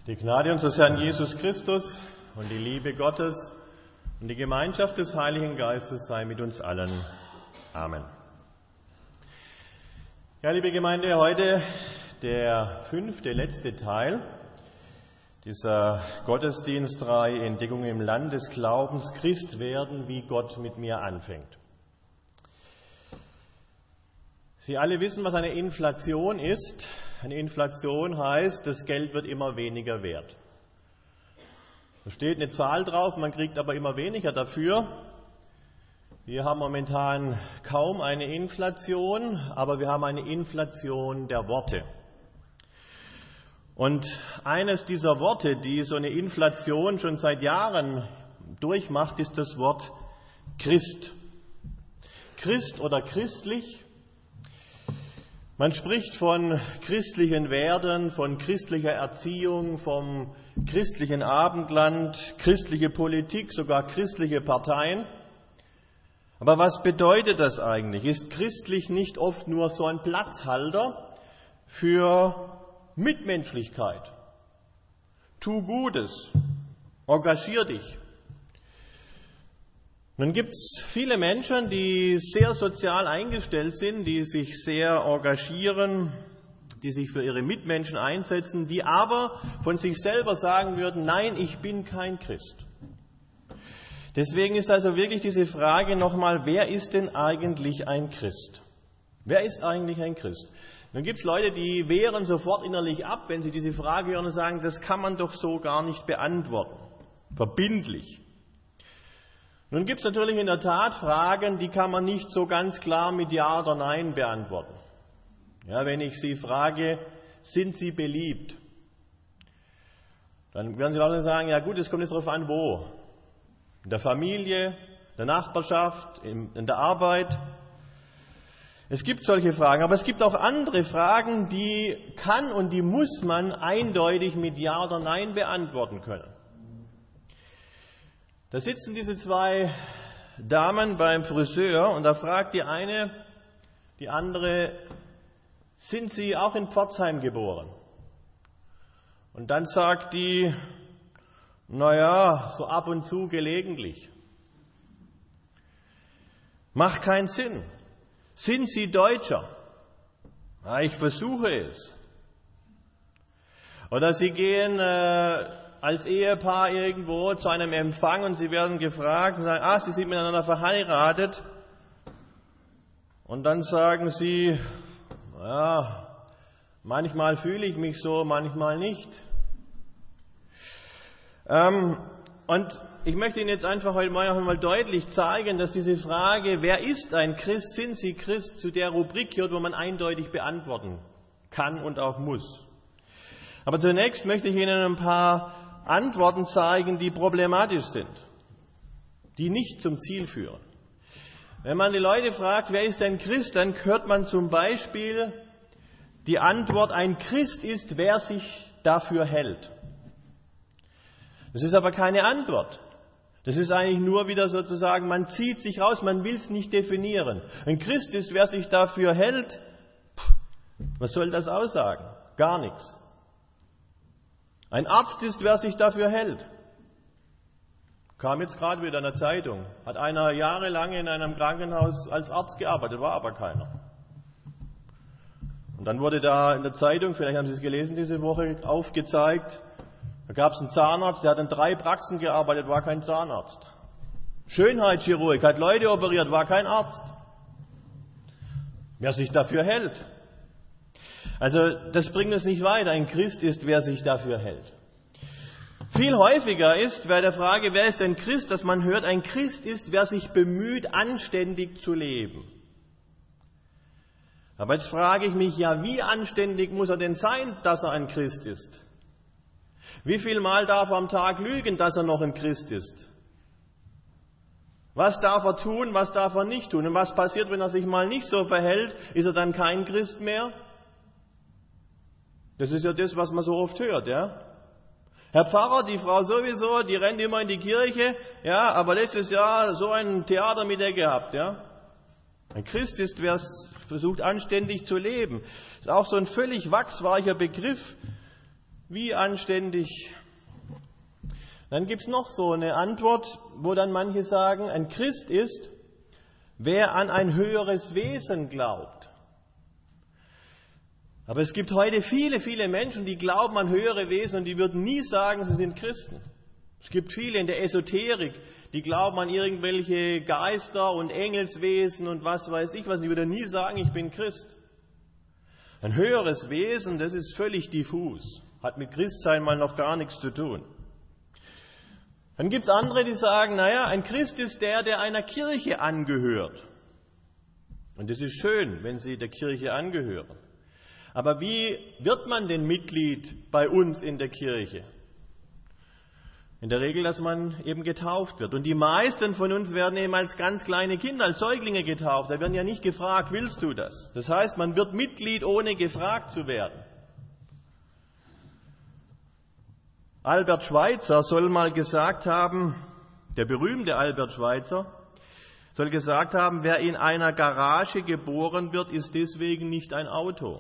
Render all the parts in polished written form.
Die Gnade unseres Herrn Jesus Christus und die Liebe Gottes und die Gemeinschaft des Heiligen Geistes sei mit uns allen. Amen. Ja, liebe Gemeinde, heute der letzte Teil dieser Gottesdienstreihe Entdeckung im Land des Glaubens, Christ werden, wie Gott mit mir anfängt. Sie alle wissen, was eine Inflation ist. Eine Inflation heißt, das Geld wird immer weniger wert. Da steht eine Zahl drauf, man kriegt aber immer weniger dafür. Wir haben momentan kaum eine Inflation, aber wir haben eine Inflation der Worte. Und eines dieser Worte, die so eine Inflation schon seit Jahren durchmacht, ist das Wort Christ. Christ oder christlich. Man spricht von christlichen Werten, von christlicher Erziehung, vom christlichen Abendland, christliche Politik, sogar christliche Parteien. Aber was bedeutet das eigentlich? Ist christlich nicht oft nur so ein Platzhalter für Mitmenschlichkeit? Tu Gutes, engagier dich. Nun gibt es viele Menschen, die sehr sozial eingestellt sind, die sich sehr engagieren, die sich für ihre Mitmenschen einsetzen, die aber von sich selber sagen würden, nein, ich bin kein Christ. Deswegen ist also wirklich diese Frage nochmal, wer ist denn eigentlich ein Christ? Wer ist eigentlich ein Christ? Nun gibt es Leute, die wehren sofort innerlich ab, wenn sie diese Frage hören und sagen, das kann man doch so gar nicht beantworten. Verbindlich. Nun gibt es natürlich in der Tat Fragen, die kann man nicht so ganz klar mit Ja oder Nein beantworten. Ja, wenn ich Sie frage, sind Sie beliebt? Dann werden Sie wahrscheinlich sagen, ja gut, es kommt jetzt darauf an, wo. In der Familie, in der Nachbarschaft, in der Arbeit. Es gibt solche Fragen, aber es gibt auch andere Fragen, die kann und die muss man eindeutig mit Ja oder Nein beantworten können. Da sitzen diese zwei Damen beim Friseur und da fragt die eine die andere, sind Sie auch in Pforzheim geboren? Und dann sagt die, naja, so ab und zu gelegentlich. Macht keinen Sinn. Sind Sie Deutscher? Na, ich versuche es. Oder Sie gehen als Ehepaar irgendwo zu einem Empfang und Sie werden gefragt und sagen, Sie sind miteinander verheiratet. Und dann sagen Sie, ja, manchmal fühle ich mich so, manchmal nicht. Und ich möchte Ihnen jetzt einfach heute mal deutlich zeigen, dass diese Frage, wer ist ein Christ, sind Sie Christ, zu der Rubrik gehört, wo man eindeutig beantworten kann und auch muss. Aber zunächst möchte ich Ihnen ein paar Antworten zeigen, die problematisch sind, die nicht zum Ziel führen. Wenn man die Leute fragt, wer ist ein Christ, dann hört man zum Beispiel die Antwort, ein Christ ist, wer sich dafür hält. Das ist aber keine Antwort. Das ist eigentlich nur wieder sozusagen, man zieht sich raus, man will es nicht definieren. Ein Christ ist, wer sich dafür hält. Was soll das aussagen? Gar nichts. Ein Arzt ist, wer sich dafür hält. Kam jetzt gerade wieder in der Zeitung. Hat einer jahrelang in einem Krankenhaus als Arzt gearbeitet, war aber keiner. Und dann wurde da in der Zeitung, vielleicht haben Sie es gelesen diese Woche, aufgezeigt, da gab es einen Zahnarzt, der hat in 3 Praxen gearbeitet, war kein Zahnarzt. Schönheitschirurg, hat Leute operiert, war kein Arzt. Wer sich dafür hält. Also das bringt uns nicht weiter. Ein Christ ist, wer sich dafür hält. Viel häufiger ist bei der Frage, wer ist ein Christ, dass man hört, ein Christ ist, wer sich bemüht, anständig zu leben. Aber jetzt frage ich mich, ja, wie anständig muss er denn sein, dass er ein Christ ist? Wie viel Mal darf er am Tag lügen, dass er noch ein Christ ist? Was darf er tun, was darf er nicht tun? Und was passiert, wenn er sich mal nicht so verhält? Ist er dann kein Christ mehr? Das ist ja das, was man so oft hört, ja? Herr Pfarrer, die Frau sowieso, die rennt immer in die Kirche, ja, aber letztes Jahr so ein Theater mit ihr gehabt, ja? Ein Christ ist, wer versucht, anständig zu leben. Das ist auch so ein völlig wachsweicher Begriff. Wie anständig? Dann gibt es noch so eine Antwort, wo dann manche sagen, ein Christ ist, wer an ein höheres Wesen glaubt. Aber es gibt heute viele, viele Menschen, die glauben an höhere Wesen und die würden nie sagen, sie sind Christen. Es gibt viele in der Esoterik, die glauben an irgendwelche Geister und Engelswesen und was weiß ich was. Die würden nie sagen, ich bin Christ. Ein höheres Wesen, das ist völlig diffus. Hat mit Christsein mal noch gar nichts zu tun. Dann gibt es andere, die sagen, naja, ein Christ ist der, der einer Kirche angehört. Und das ist schön, wenn sie der Kirche angehören. Aber wie wird man denn Mitglied bei uns in der Kirche? In der Regel, dass man eben getauft wird. Und die meisten von uns werden eben als ganz kleine Kinder, als Säuglinge getauft. Da werden ja nicht gefragt, willst du das? Das heißt, man wird Mitglied, ohne gefragt zu werden. Albert Schweitzer soll mal gesagt haben, der berühmte Albert Schweitzer, soll gesagt haben, wer in einer Garage geboren wird, ist deswegen nicht ein Auto.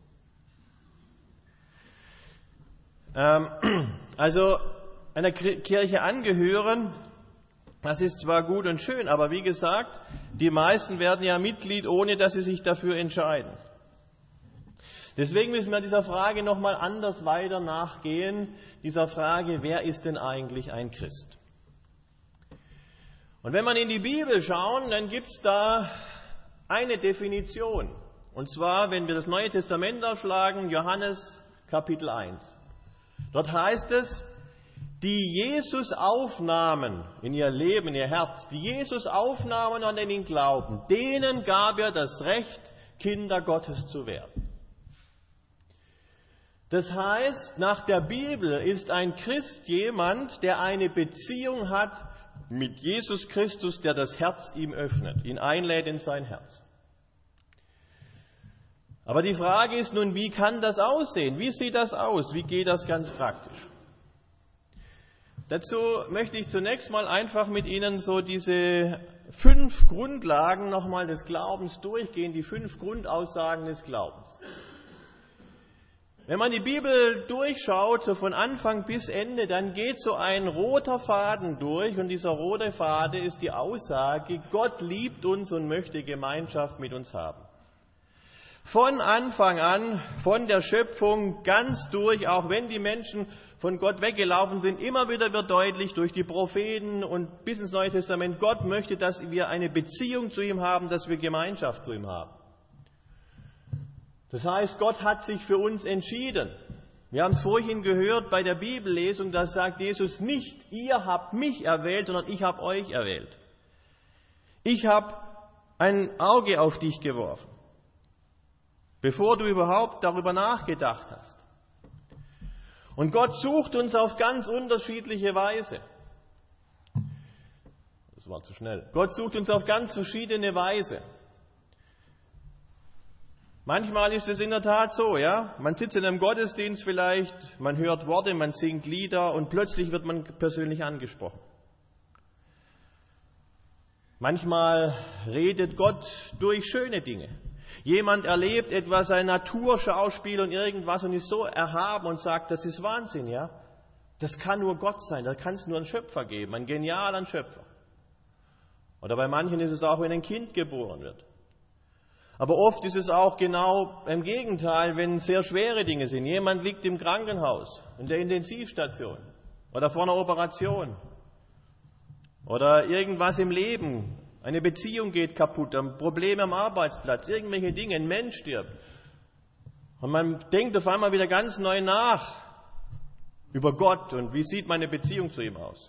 Also einer Kirche angehören, das ist zwar gut und schön, aber wie gesagt, die meisten werden ja Mitglied, ohne dass sie sich dafür entscheiden. Deswegen müssen wir dieser Frage nochmal anders weiter nachgehen, dieser Frage, wer ist denn eigentlich ein Christ? Und wenn man in die Bibel schauen, dann gibt es da eine Definition. Und zwar, wenn wir das Neue Testament aufschlagen, Johannes Kapitel 1. Dort heißt es, die Jesus aufnahmen in ihr Leben, in ihr Herz, die Jesus aufnahmen und an ihn glauben, denen gab er das Recht, Kinder Gottes zu werden. Das heißt, nach der Bibel ist ein Christ jemand, der eine Beziehung hat mit Jesus Christus, der das Herz ihm öffnet, ihn einlädt in sein Herz. Aber die Frage ist nun, wie kann das aussehen? Wie sieht das aus? Wie geht das ganz praktisch? Dazu möchte ich zunächst mal einfach mit Ihnen so diese 5 Grundlagen nochmal des Glaubens durchgehen, die 5 Grundaussagen des Glaubens. Wenn man die Bibel durchschaut, so von Anfang bis Ende, dann geht so ein roter Faden durch und dieser rote Faden ist die Aussage, Gott liebt uns und möchte Gemeinschaft mit uns haben. Von Anfang an, von der Schöpfung ganz durch, auch wenn die Menschen von Gott weggelaufen sind, immer wieder wird deutlich durch die Propheten und bis ins Neue Testament, Gott möchte, dass wir eine Beziehung zu ihm haben, dass wir Gemeinschaft zu ihm haben. Das heißt, Gott hat sich für uns entschieden. Wir haben es vorhin gehört bei der Bibellesung, da sagt Jesus nicht, ihr habt mich erwählt, sondern ich habe euch erwählt. Ich habe ein Auge auf dich geworfen, bevor du überhaupt darüber nachgedacht hast. Und Gott sucht uns auf ganz unterschiedliche Weise. Das war zu schnell. Gott sucht uns auf ganz verschiedene Weise. Manchmal ist es in der Tat so, ja. Man sitzt in einem Gottesdienst vielleicht, man hört Worte, man singt Lieder und plötzlich wird man persönlich angesprochen. Manchmal redet Gott durch schöne Dinge. Jemand erlebt etwas, ein Naturschauspiel und irgendwas und ist so erhaben und sagt, das ist Wahnsinn, ja. Das kann nur Gott sein, da kann es nur einen Schöpfer geben, einen genialen Schöpfer. Oder bei manchen ist es auch, wenn ein Kind geboren wird. Aber oft ist es auch genau im Gegenteil, wenn sehr schwere Dinge sind. Jemand liegt im Krankenhaus, in der Intensivstation oder vor einer Operation oder irgendwas im Leben. Eine Beziehung geht kaputt, ein Problem am Arbeitsplatz, irgendwelche Dinge, ein Mensch stirbt. Und man denkt auf einmal wieder ganz neu nach über Gott und wie sieht meine Beziehung zu ihm aus.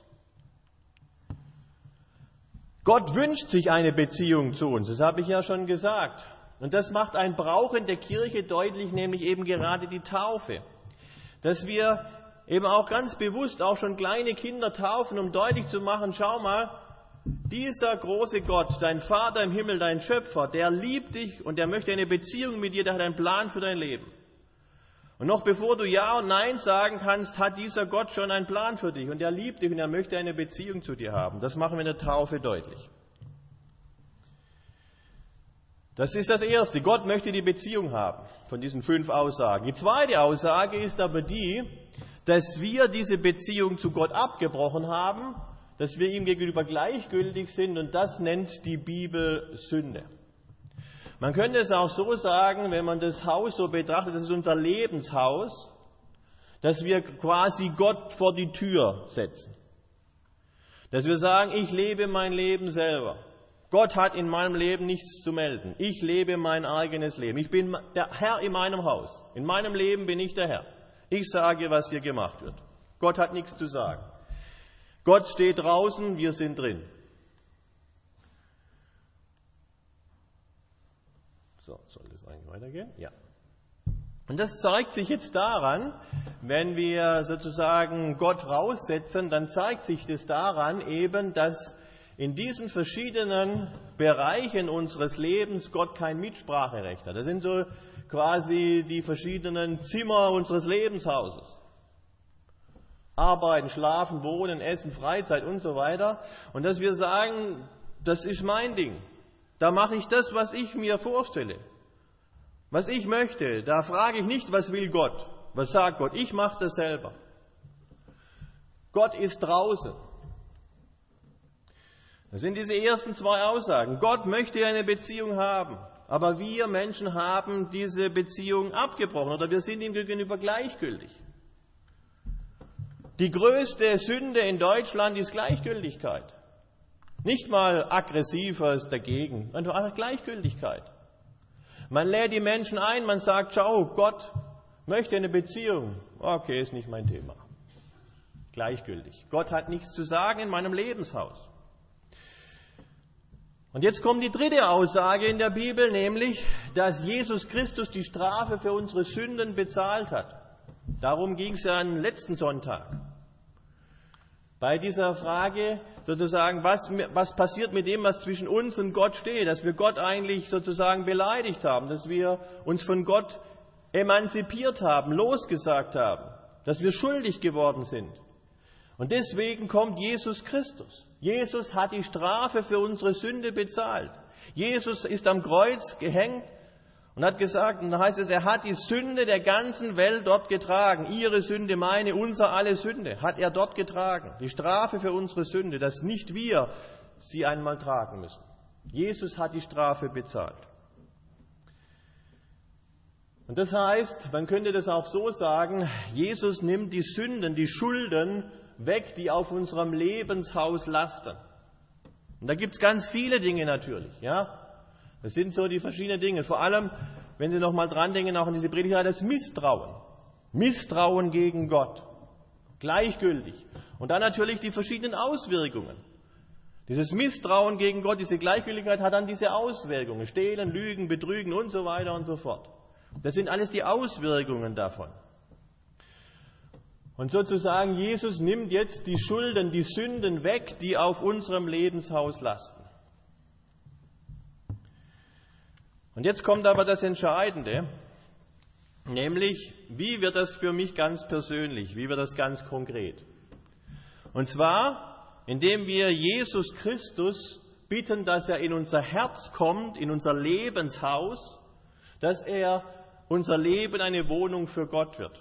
Gott wünscht sich eine Beziehung zu uns, das habe ich ja schon gesagt. Und das macht ein Brauch in der Kirche deutlich, nämlich eben gerade die Taufe. Dass wir eben auch ganz bewusst auch schon kleine Kinder taufen, um deutlich zu machen, schau mal, dieser große Gott, dein Vater im Himmel, dein Schöpfer, der liebt dich und der möchte eine Beziehung mit dir, der hat einen Plan für dein Leben. Und noch bevor du Ja und Nein sagen kannst, hat dieser Gott schon einen Plan für dich und er liebt dich und er möchte eine Beziehung zu dir haben. Das machen wir in der Taufe deutlich. Das ist das Erste. Gott möchte die Beziehung haben, von diesen 5 Aussagen. Die zweite Aussage ist aber die, dass wir diese Beziehung zu Gott abgebrochen haben, dass wir ihm gegenüber gleichgültig sind, und das nennt die Bibel Sünde. Man könnte es auch so sagen, wenn man das Haus so betrachtet, das ist unser Lebenshaus, dass wir quasi Gott vor die Tür setzen. Dass wir sagen, ich lebe mein Leben selber. Gott hat in meinem Leben nichts zu melden. Ich lebe mein eigenes Leben. Ich bin der Herr in meinem Haus. In meinem Leben bin ich der Herr. Ich sage, was hier gemacht wird. Gott hat nichts zu sagen. Gott steht draußen, wir sind drin. So, soll das eigentlich weitergehen? Ja. Und das zeigt sich jetzt daran, wenn wir sozusagen Gott raussetzen, dann zeigt sich das daran eben, dass in diesen verschiedenen Bereichen unseres Lebens Gott kein Mitspracherecht hat. Das sind so quasi die verschiedenen Zimmer unseres Lebenshauses. Arbeiten, schlafen, wohnen, essen, Freizeit und so weiter. Und dass wir sagen, das ist mein Ding. Da mache ich das, was ich mir vorstelle. Was ich möchte. Da frage ich nicht, was will Gott? Was sagt Gott? Ich mache das selber. Gott ist draußen. Das sind diese ersten 2 Aussagen. Gott möchte eine Beziehung haben, aber wir Menschen haben diese Beziehung abgebrochen oder wir sind ihm gegenüber gleichgültig. Die größte Sünde in Deutschland ist Gleichgültigkeit. Nicht mal aggressiver ist dagegen, einfach Gleichgültigkeit. Man lädt die Menschen ein, man sagt, schau, Gott möchte eine Beziehung. Okay, ist nicht mein Thema. Gleichgültig. Gott hat nichts zu sagen in meinem Lebenshaus. Und jetzt kommt die dritte Aussage in der Bibel, nämlich, dass Jesus Christus die Strafe für unsere Sünden bezahlt hat. Darum ging es ja am letzten Sonntag. Bei dieser Frage sozusagen, was passiert mit dem, was zwischen uns und Gott steht, dass wir Gott eigentlich sozusagen beleidigt haben, dass wir uns von Gott emanzipiert haben, losgesagt haben, dass wir schuldig geworden sind. Und deswegen kommt Jesus Christus. Jesus hat die Strafe für unsere Sünde bezahlt. Jesus ist am Kreuz gehängt und hat gesagt, und da heißt es, er hat die Sünde der ganzen Welt dort getragen. Ihre Sünde, meine, unser alle Sünde hat er dort getragen. Die Strafe für unsere Sünde, dass nicht wir sie einmal tragen müssen. Jesus hat die Strafe bezahlt. Und das heißt, man könnte das auch so sagen, Jesus nimmt die Sünden, die Schulden weg, die auf unserem Lebenshaus lasten. Und da gibt es ganz viele Dinge natürlich, ja. Das sind so die verschiedenen Dinge. Vor allem, wenn Sie noch mal dran denken, auch an diese Predigt, das Misstrauen. Misstrauen gegen Gott. Gleichgültig. Und dann natürlich die verschiedenen Auswirkungen. Dieses Misstrauen gegen Gott, diese Gleichgültigkeit hat dann diese Auswirkungen. Stehlen, Lügen, Betrügen und so weiter und so fort. Das sind alles die Auswirkungen davon. Und sozusagen, Jesus nimmt jetzt die Schulden, die Sünden weg, die auf unserem Lebenshaus lasten. Und jetzt kommt aber das Entscheidende, nämlich, wie wird das für mich ganz persönlich, wie wird das ganz konkret? Und zwar, indem wir Jesus Christus bitten, dass er in unser Herz kommt, in unser Lebenshaus, dass er unser Leben eine Wohnung für Gott wird.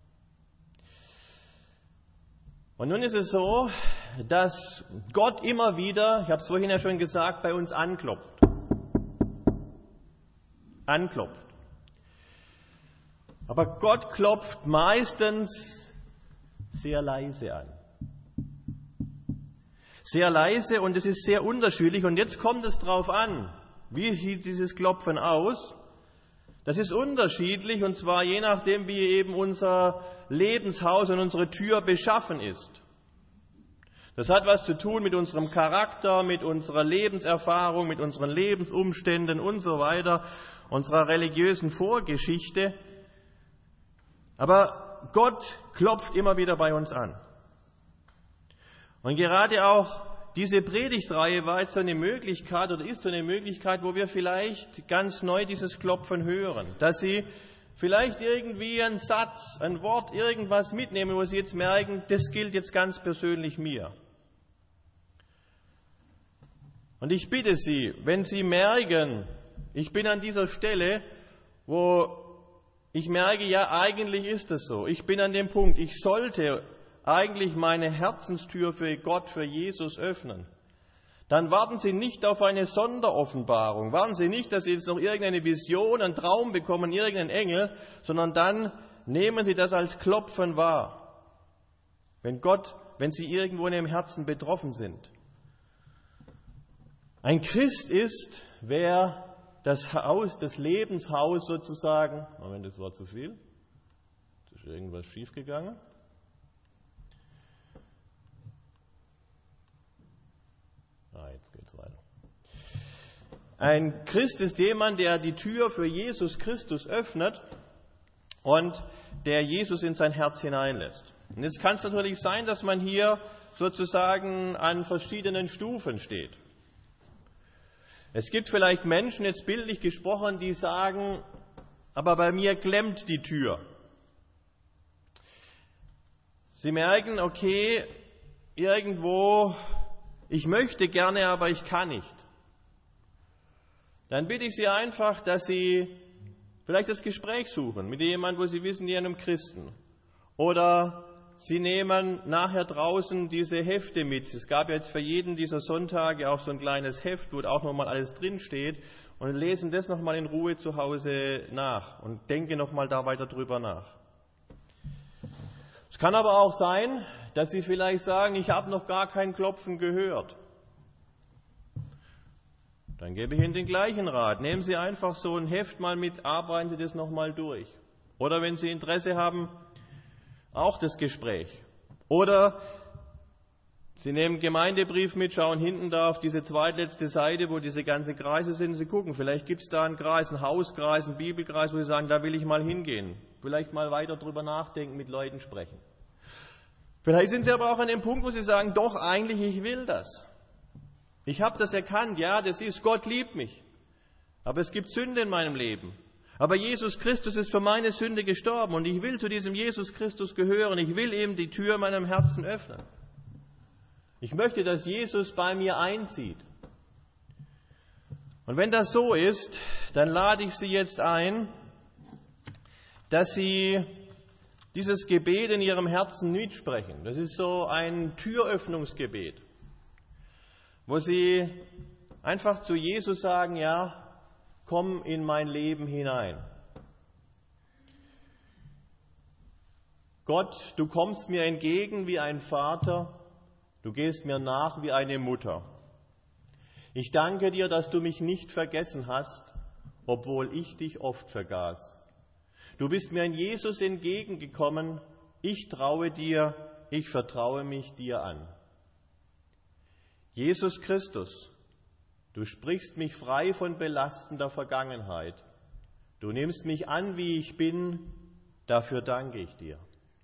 Und nun ist es so, dass Gott immer wieder, ich habe es vorhin ja schon gesagt, bei uns anklopft. Aber Gott klopft meistens sehr leise an. Sehr leise, und es ist sehr unterschiedlich. Und jetzt kommt es darauf an, wie sieht dieses Klopfen aus? Das ist unterschiedlich, und zwar je nachdem, wie eben unser Lebenshaus und unsere Tür beschaffen ist. Das hat was zu tun mit unserem Charakter, mit unserer Lebenserfahrung, mit unseren Lebensumständen und so weiter, unserer religiösen Vorgeschichte. Aber Gott klopft immer wieder bei uns an. Und gerade auch diese Predigtreihe war jetzt so eine Möglichkeit oder ist so eine Möglichkeit, wo wir vielleicht ganz neu dieses Klopfen hören, dass Sie vielleicht irgendwie einen Satz, ein Wort, irgendwas mitnehmen, wo Sie jetzt merken, das gilt jetzt ganz persönlich mir. Und ich bitte Sie, wenn Sie merken, Ich bin an dieser Stelle, wo ich merke, ja, eigentlich ist es so. Ich bin an dem Punkt, ich sollte eigentlich meine Herzenstür für Gott, für Jesus öffnen. Dann warten Sie nicht auf eine Sonderoffenbarung. Warten Sie nicht, dass Sie jetzt noch irgendeine Vision, einen Traum bekommen, irgendeinen Engel, sondern dann nehmen Sie das als Klopfen wahr. Wenn Sie irgendwo in Ihrem Herzen betroffen sind. Ein Christ ist, wer das Haus, das Lebenshaus sozusagen, Moment, das war zu viel. Ist irgendwas schiefgegangen? Jetzt geht's weiter. Ein Christ ist jemand, der die Tür für Jesus Christus öffnet und der Jesus in sein Herz hineinlässt. Und jetzt kann es natürlich sein, dass man hier sozusagen an verschiedenen Stufen steht. Es gibt vielleicht Menschen, jetzt bildlich gesprochen, die sagen, aber bei mir klemmt die Tür. Sie merken, okay, irgendwo, ich möchte gerne, aber ich kann nicht. Dann bitte ich Sie einfach, dass Sie vielleicht das Gespräch suchen mit jemandem, wo Sie wissen, die einem Christen. Oder Sie nehmen nachher draußen diese Hefte mit. Es gab ja jetzt für jeden dieser Sonntage auch so ein kleines Heft, wo auch nochmal alles drinsteht. Und lesen das nochmal in Ruhe zu Hause nach und denken nochmal da weiter drüber nach. Es kann aber auch sein, dass Sie vielleicht sagen, ich habe noch gar kein Klopfen gehört. Dann gebe ich Ihnen den gleichen Rat. Nehmen Sie einfach so ein Heft mal mit, arbeiten Sie das nochmal durch. Oder wenn Sie Interesse haben, auch das Gespräch. Oder Sie nehmen einen Gemeindebrief mit, schauen hinten da auf diese zweitletzte Seite, wo diese ganzen Kreise sind. Sie gucken, vielleicht gibt es da einen Kreis, einen Hauskreis, einen Bibelkreis, wo Sie sagen, da will ich mal hingehen. Vielleicht mal weiter drüber nachdenken, mit Leuten sprechen. Vielleicht sind Sie aber auch an dem Punkt, wo Sie sagen, doch, eigentlich, ich will das. Ich habe das erkannt, ja, das ist, Gott liebt mich. Aber es gibt Sünde in meinem Leben. Aber Jesus Christus ist für meine Sünde gestorben und ich will zu diesem Jesus Christus gehören. Ich will ihm die Tür meinem Herzen öffnen. Ich möchte, dass Jesus bei mir einzieht. Und wenn das so ist, dann lade ich Sie jetzt ein, dass Sie dieses Gebet in Ihrem Herzen mitsprechen. Das ist so ein Türöffnungsgebet, wo Sie einfach zu Jesus sagen, ja, komm in mein Leben hinein. Gott, du kommst mir entgegen wie ein Vater, du gehst mir nach wie eine Mutter. Ich danke dir, dass du mich nicht vergessen hast, obwohl ich dich oft vergaß. Du bist mir in Jesus entgegengekommen, ich traue dir, ich vertraue mich dir an. Jesus Christus, du sprichst mich frei von belastender Vergangenheit. Du nimmst mich an, wie ich bin, dafür danke ich dir.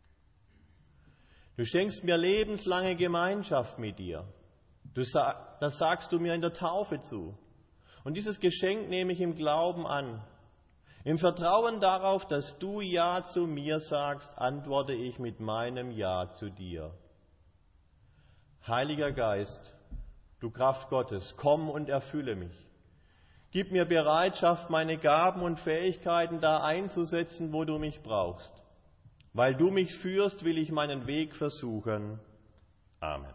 Du schenkst mir lebenslange Gemeinschaft mit dir. Das sagst du mir in der Taufe zu. Und dieses Geschenk nehme ich im Glauben an. Im Vertrauen darauf, dass du Ja zu mir sagst, antworte ich mit meinem Ja zu dir. Heiliger Geist, du Kraft Gottes, komm und erfülle mich. Gib mir Bereitschaft, meine Gaben und Fähigkeiten da einzusetzen, wo du mich brauchst. Weil du mich führst, will ich meinen Weg versuchen. Amen.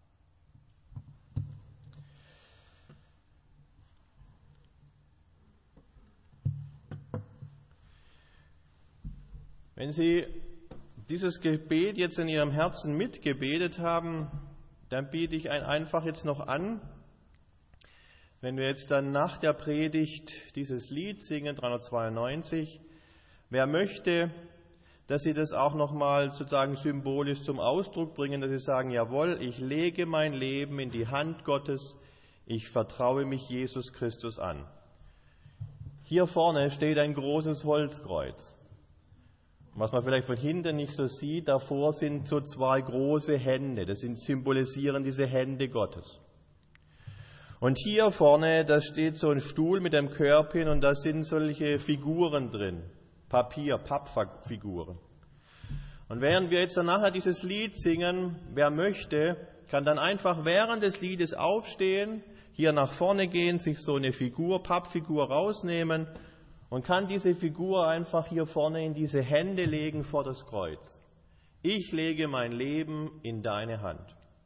Wenn Sie dieses Gebet jetzt in Ihrem Herzen mitgebetet haben, dann biete ich einfach jetzt noch an, wenn wir jetzt dann nach der Predigt dieses Lied singen, 392, wer möchte, dass Sie das auch nochmal sozusagen symbolisch zum Ausdruck bringen, dass Sie sagen, jawohl, ich lege mein Leben in die Hand Gottes, ich vertraue mich Jesus Christus an. Hier vorne steht ein großes Holzkreuz. Was man vielleicht von hinten nicht so sieht, davor sind so zwei große Hände, das symbolisieren diese Hände Gottes. Und hier vorne, da steht so ein Stuhl mit einem Körbchen und da sind solche Figuren drin, Pappfiguren. Und während wir jetzt dann nachher dieses Lied singen, wer möchte, kann dann einfach während des Liedes aufstehen, hier nach vorne gehen, sich so eine Pappfigur rausnehmen und kann diese Figur einfach hier vorne in diese Hände legen vor das Kreuz. Ich lege mein Leben in deine Hand.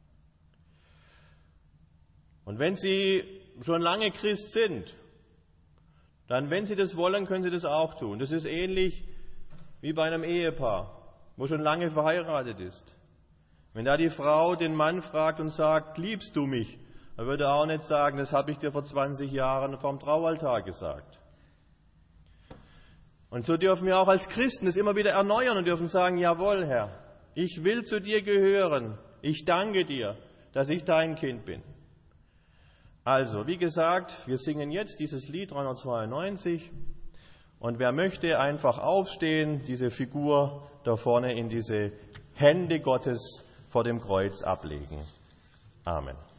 Und wenn Sie schon lange Christ sind, dann, wenn Sie das wollen, können Sie das auch tun. Das ist ähnlich wie bei einem Ehepaar, wo schon lange verheiratet ist. Wenn da die Frau den Mann fragt und sagt, liebst du mich? Dann würde er auch nicht sagen, das habe ich dir vor 20 Jahren vorm Traualtar gesagt. Und so dürfen wir auch als Christen das immer wieder erneuern und dürfen sagen, jawohl, Herr, ich will zu dir gehören. Ich danke dir, dass ich dein Kind bin. Also, wie gesagt, wir singen jetzt dieses Lied 392 und wer möchte, einfach aufstehen, diese Figur da vorne in diese Hände Gottes vor dem Kreuz ablegen. Amen.